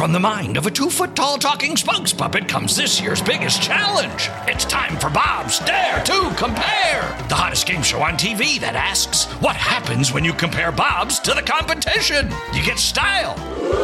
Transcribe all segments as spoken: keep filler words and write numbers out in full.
from the mind of a two-foot-tall talking spokes puppet comes this year's biggest challenge. It's time for Bob's Dare to Compare, the hottest game show on T V that asks, what happens when you compare Bobs to the competition? You get style.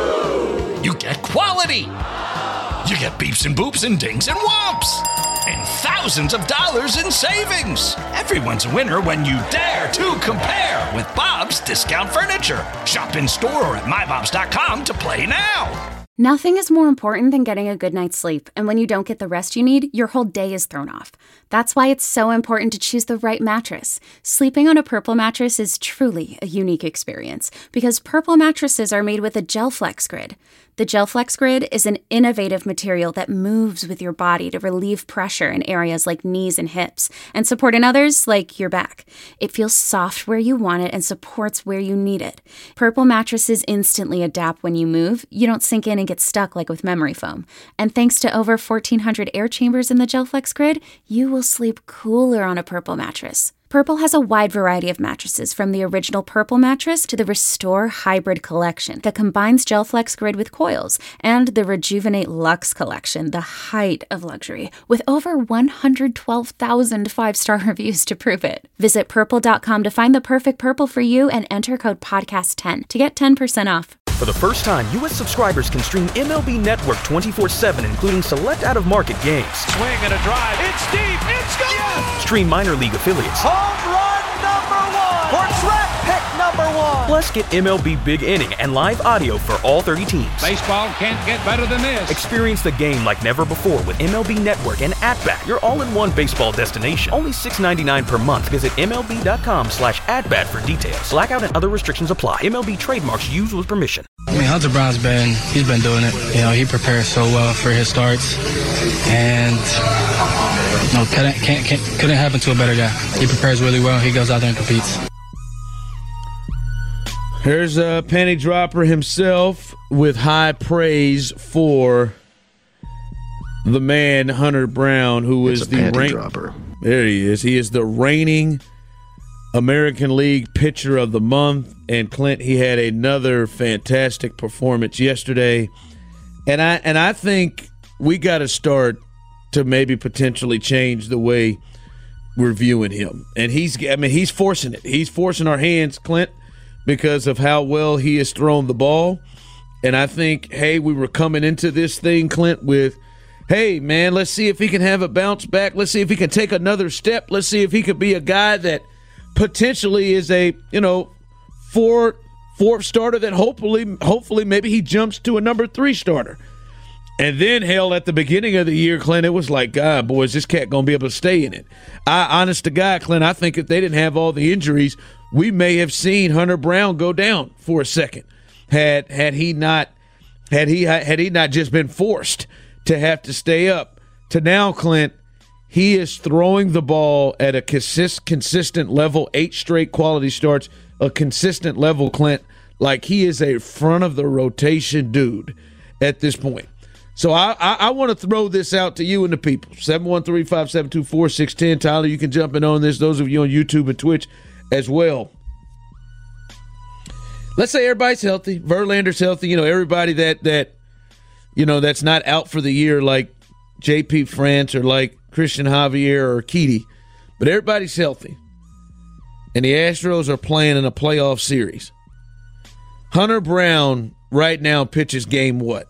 You get quality. You get beeps and boops and dings and whomps. And thousands of dollars in savings. Everyone's a winner when you dare to compare with Bob's Discount Furniture. Shop in store or at my bobs dot com to play now. Nothing is more important than getting a good night's sleep, and when you don't get the rest you need, your whole day is thrown off. That's why it's so important to choose the right mattress. Sleeping on a Purple mattress is truly a unique experience, because Purple mattresses are made with a GelFlex Grid. The GelFlex Grid is an innovative material that moves with your body to relieve pressure in areas like knees and hips, and support in others like your back. It feels soft where you want it and supports where you need it. Purple mattresses instantly adapt when you move. You don't sink in and get stuck like with memory foam. And thanks to over fourteen hundred air chambers in the GelFlex Grid, you will sleep cooler on a Purple mattress. Purple has a wide variety of mattresses, from the original Purple mattress to the Restore Hybrid collection that combines GelFlex Grid with coils, and the Rejuvenate Luxe collection, the height of luxury, with over one hundred twelve thousand five-star reviews to prove it. Visit purple dot com to find the perfect Purple for you and enter code podcast ten to get ten percent off. For the first time, U S subscribers can stream M L B Network twenty-four seven, including select out-of-market games. Swing and a drive. It's deep. It's gone. Yes! Stream minor league affiliates. Home run number one. Or draft pick number one. Plus, get M L B Big Inning and live audio for all thirty teams. Baseball can't get better than this. Experience the game like never before with M L B Network and At-Bat, your all-in-one baseball destination. Only six dollars and ninety-nine cents per month. Visit M L B dot com slash at-bat for details. Blackout and other restrictions apply. M L B trademarks used with permission. I mean, Hunter Brown's been, he's been doing it. You know, he prepares so well for his starts. And, no, couldn't, can't, can't, couldn't happen to a better guy. He prepares really well. He goes out there and competes. Here's a penny dropper himself with high praise for the man, Hunter Brown, who it's is a the panty rank- dropper. There he is. He is the reigning American League Pitcher of the Month. And Clint, he had another fantastic performance yesterday. And I and I think we got to start to maybe potentially change the way we're viewing him. And he's I mean he's forcing it. He's forcing our hands, Clint, because of how well he has thrown the ball. And I think, hey, we were coming into this thing, Clint, with, hey, man, let's see if he can have a bounce back. Let's see if he can take another step. Let's see if he could be a guy that potentially is a, you know, four, fourth starter that hopefully, hopefully maybe he jumps to a number three starter. And then, hell, at the beginning of the year, Clint, it was like, God, boys, this cat going to be able to stay in it. I, honest to God, Clint, I think if they didn't have all the injuries, we may have seen Hunter Brown go down for a second. Had had he not had he had he not just been forced to have to stay up. To now, Clint, he is throwing the ball at a consist, consistent level, eight straight quality starts, a consistent level, Clint, like he is a front of the rotation dude at this point. So I, I, I want to throw this out to you and the people. seven one three, five seven two, four six one zero. Tyler, you can jump in on this. Those of you on YouTube and Twitch as well. Let's say everybody's healthy. Verlander's healthy. You know, everybody that, that you know, that's not out for the year like J P France or like Christian Javier or Keedy. But everybody's healthy. And the Astros are playing in a playoff series. Hunter Brown right now pitches game what?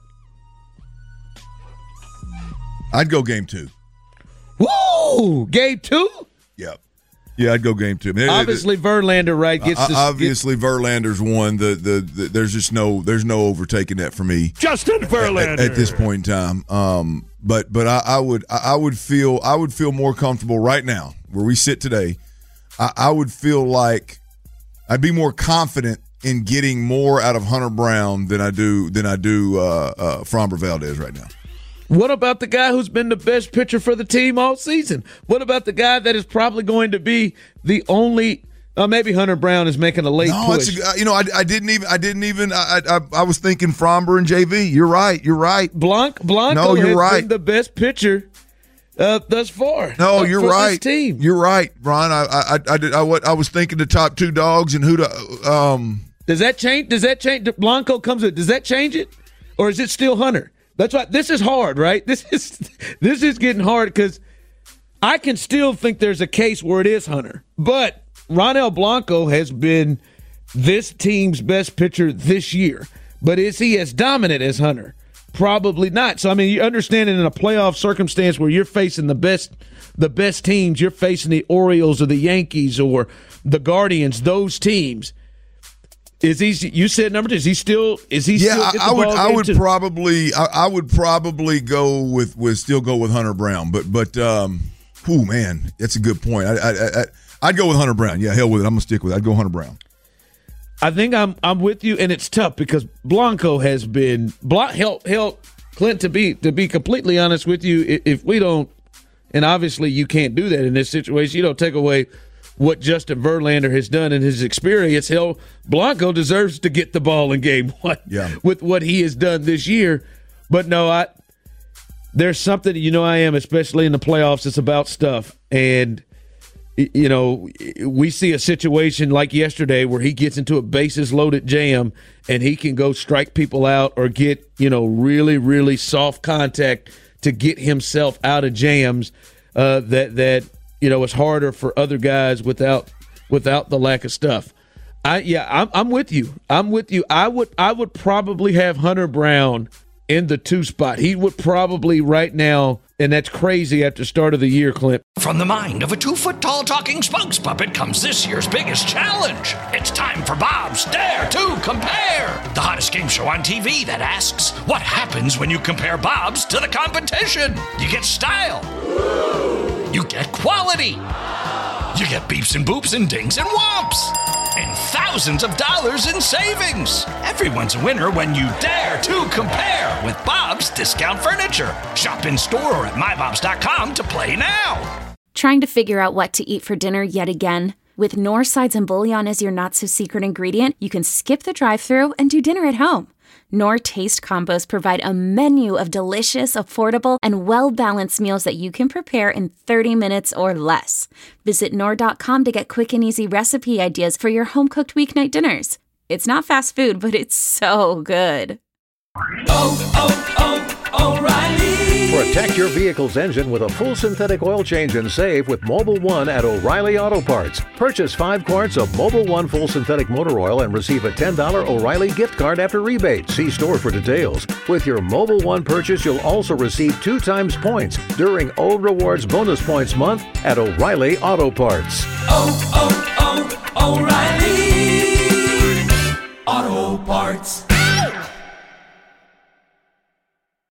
I'd go game two. Woo! Game two? Yep. Yeah, I'd go game two. I mean, obviously, it, Verlander, right? Gets uh, obviously gets, Verlander's won. The, the the there's just no there's no overtaking that for me. Justin Verlander at, at this point in time. Um, but but I, I would I would feel I would feel more comfortable right now where we sit today. I, I would feel like I'd be more confident in getting more out of Hunter Brown than I do than I do uh, uh, Framber Valdez right now. What about the guy who's been the best pitcher for the team all season? What about the guy that is probably going to be the only? Uh, maybe Hunter Brown is making a late no, push. It's a, you know, I, I didn't even. I didn't even. I, I I was thinking Framber and J V. You're right. You're right. Blanc Blanco no, you're has right. been the best pitcher uh, thus far. No, uh, you're for right. This team. You're right, Brian. I I I did. I, I was thinking the top two dogs and who to. Um, does that change? Does that change? Blanco comes with. Does that change it? or is it still Hunter? That's why this is hard, right? This is this is getting hard because I can still think there's a case where it is Hunter. But Ronel Blanco has been this team's best pitcher this year. But is he as dominant as Hunter? Probably not. So, I mean, you understand it in a playoff circumstance where you're facing the best the best teams, you're facing the Orioles or the Yankees or the Guardians, those teams. Is he? You said number two. Is he still? Is he? Yeah, still I, I would. I would too? probably. I, I would probably go with, with. Still go with Hunter Brown. But but. Um, oh man, that's a good point. I, I, I I'd go with Hunter Brown. Yeah, hell with it. I'm gonna stick with it. I'd go Hunter Brown. I think I'm. I'm with you, and it's tough because Blanco has been. Blanc, help help Clint to be to be completely honest with you. If we don't, and obviously you can't do that in this situation. You don't take away what Justin Verlander has done in his experience. Hell, Blanco deserves to get the ball in game one yeah. with what he has done this year. But no, I there's something, you know I am, especially in the playoffs, it's about stuff. And, you know, we see a situation like yesterday where he gets into a bases-loaded jam and he can go strike people out or get, you know, really, really soft contact to get himself out of jams uh, that that – you know, it's harder for other guys without without the lack of stuff. I yeah, I'm I'm with you. I'm with you. I would I would probably have Hunter Brown in the two spot. He would probably right now, and that's crazy after the start of the year, Clint. From the mind of a two-foot-tall talking spokes puppet comes this year's biggest challenge. It's time for Bob's Dare to Compare, the hottest game show on T V that asks, what happens when you compare Bob's to the competition? You get style. You get quality. You get beeps and boops and dings and whomps. And thousands of dollars in savings. Everyone's a winner when you dare to compare with Bob's Discount Furniture. Shop in store or at my bobs dot com to play now. Trying to figure out what to eat for dinner yet again? With Knorr Sides and Bouillon as your not-so-secret ingredient, you can skip the drive-thru and do dinner at home. Knorr Taste Combos provide a menu of delicious, affordable, and well-balanced meals that you can prepare in thirty minutes or less. Visit Knorr dot com to get quick and easy recipe ideas for your home-cooked weeknight dinners. It's not fast food, but it's so good. Oh, oh, oh, O'Reilly! Protect your vehicle's engine with a full synthetic oil change and save with Mobil one at O'Reilly Auto Parts. Purchase five quarts of Mobil one full synthetic motor oil and receive a ten dollars O'Reilly gift card after rebate. See store for details. With your Mobil one purchase, you'll also receive two times points during O Rewards Bonus Points Month at O'Reilly Auto Parts. Oh, oh, oh, O'Reilly Auto Parts.